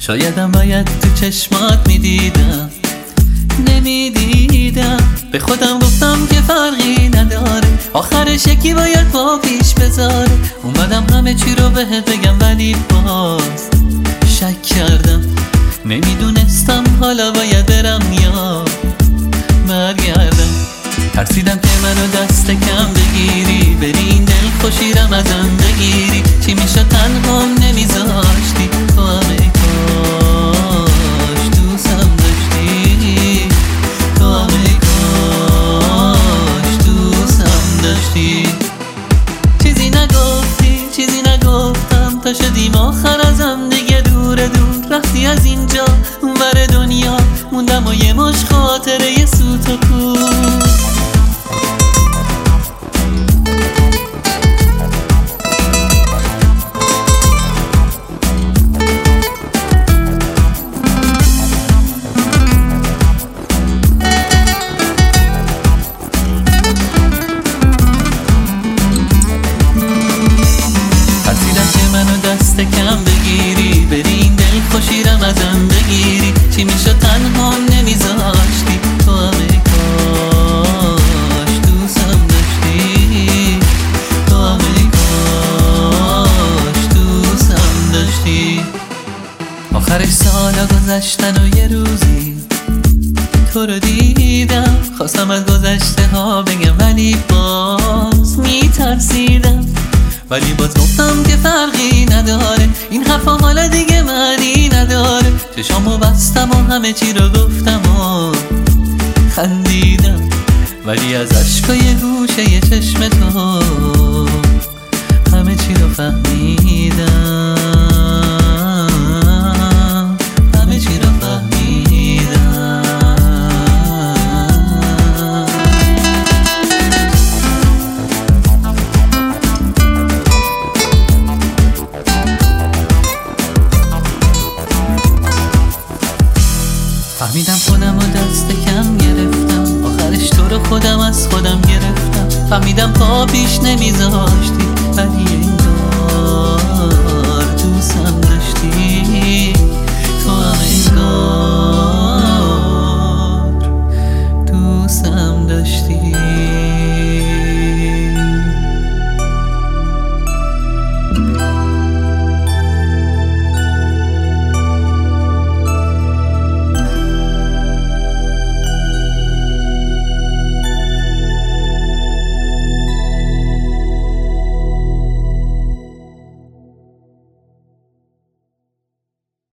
شایدم باید تو چشمات میدیدم، نمیدیدم. به خودم گفتم که فرقی نداره، آخرش یکی باید با پیش بذاره. اومدم همه چی رو بهت بگم ولی باز شک کردم. نمیدونستم حالا باید برم یا برگردم. ترسیدم که منو دست کم بگیری، بری این دل خوشیرم ازم بگیری. چی میشه تنهام نمیذاشتی، تو همه کاش دوستم داشتی، تو همه کاش دوستم داشتی. چیزی نگفتی، چیزی نگفتم، تا شدیم آخر ازم دیگه دور دور. رفتی از اینجا اونور دنیا، موندم و یه مش خاطره سوت و کور. کم بگیری، بری این دل خوشیرم ازم بگیری. چی میشه تنهام نمیذاشتی، تو همه کاش دوستم داشتی، تو همه کاش دوستم داشتی. آخرش سالا گذشتن و یه روزی تو رو دیدم، خواستم از گذشته ها بگم ولی باز میترسیدم. ولی باز گفتم که فرقی نداره، این حرفا حالا دیگه معنی نداره. چشامو بستم و همه چی رو گفتم و خندیدم، ولی از عشقای گوشه چشم تو همه چی رو فهمیدم، همه چی رو فهمیدم. فهمیدم خودم رو دست کم گرفتم، آخرش تو رو خودم از خودم گرفتم. فهمیدم پا پیش نمیذاشتی، ولی انگار دوستم